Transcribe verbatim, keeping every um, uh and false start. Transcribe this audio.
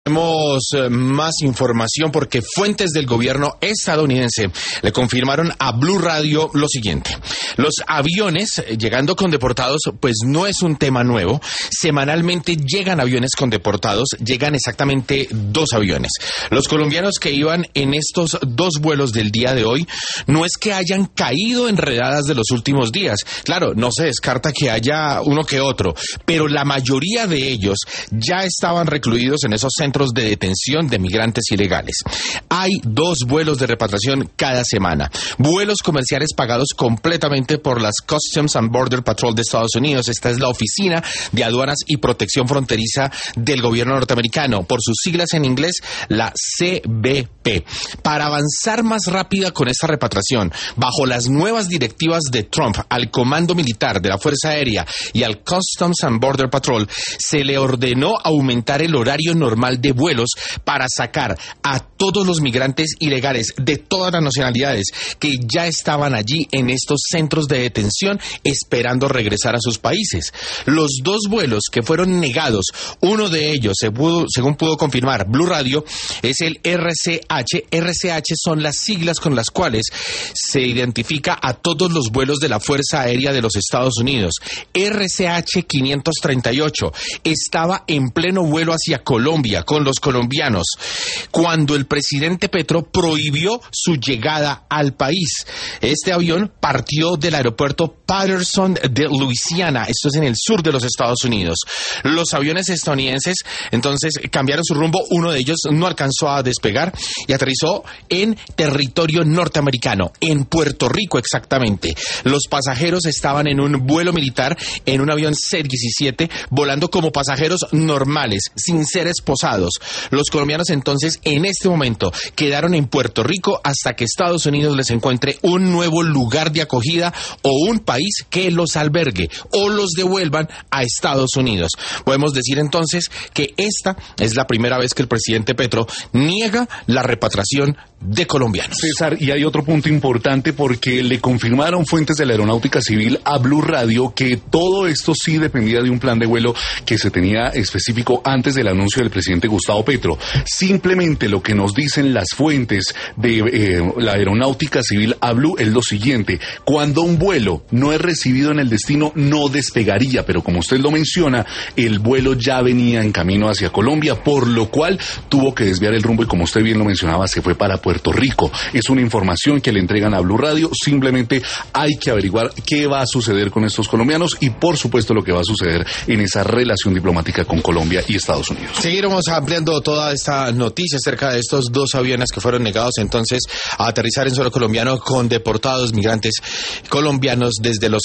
Tenemos más información porque fuentes del gobierno estadounidense le confirmaron a Blue Radio lo siguiente. Los aviones llegando con deportados pues no es un tema nuevo. Semanalmente llegan aviones con deportados, llegan exactamente dos aviones. Los colombianos que iban en estos dos vuelos del día de hoy no es que hayan caído en redadas de los últimos días. Claro, no se descarta que haya uno que otro, pero la mayoría de ellos ya estaban recluidos en esos centros de detención de migrantes ilegales. Hay dos vuelos de repatriación cada semana. Vuelos comerciales pagados completamente por las Customs and Border Patrol de Estados Unidos. Esta es la Oficina de Aduanas y Protección Fronteriza del gobierno norteamericano, por sus siglas en inglés, la C B P. Para avanzar más rápida con esta repatriación, bajo las nuevas directivas de Trump al Comando Militar de la Fuerza Aérea y al Customs and Border Patrol, se le ordenó aumentar el horario normal de vuelos para sacar a todos los migrantes ilegales de todas las nacionalidades que ya estaban allí en estos centros de detención esperando regresar a sus países. Los dos vuelos que fueron negados, uno de ellos, se pudo, según pudo confirmar Blue Radio, es el R C H. R C H son las siglas con las cuales se identifica a todos los vuelos de la Fuerza Aérea de los Estados Unidos. R C H quinientos treinta y ocho estaba en pleno vuelo hacia Colombia con los colombianos cuando el presidente Petro prohibió su llegada al país. Este avión partió del aeropuerto Patterson de Luisiana, esto es en el sur de los Estados Unidos. Los aviones estadounidenses entonces cambiaron su rumbo, uno de ellos no alcanzó a despegar y aterrizó en territorio norteamericano, en Puerto Rico exactamente. Los pasajeros estaban en un vuelo militar, en un avión C diecisiete, volando como pasajeros normales, sin ser esposados. Los colombianos entonces en este momento quedaron en Puerto Rico hasta que Estados Unidos les encuentre un nuevo lugar de acogida o un país que los albergue o los devuelvan a Estados Unidos. Podemos decir entonces que esta es la primera vez que el presidente Petro niega la repatriación de colombianos. César, y hay otro punto importante porque le confirmaron fuentes de la Aeronáutica Civil a Blue Radio que todo esto sí dependía de un plan de vuelo que se tenía específico antes del anuncio del presidente Gustavo Petro. Simplemente lo que nos dicen las fuentes de eh, la Aeronáutica Civil a Blue es lo siguiente: cuando un vuelo no es recibido en el destino, no despegaría, pero como usted lo menciona, el vuelo ya venía en camino hacia Colombia, por lo cual tuvo que desviar el rumbo y, como usted bien lo mencionaba, se fue para Puerto Rico. Es una información que le entregan a Blue Radio. Simplemente hay que averiguar qué va a suceder con estos colombianos y, por supuesto, lo que va a suceder en esa relación diplomática con Colombia y Estados Unidos. Seguiremos ampliando toda esta noticia acerca de estos dos aviones que fueron negados entonces a aterrizar en suelo colombiano con deportados migrantes colombianos desde los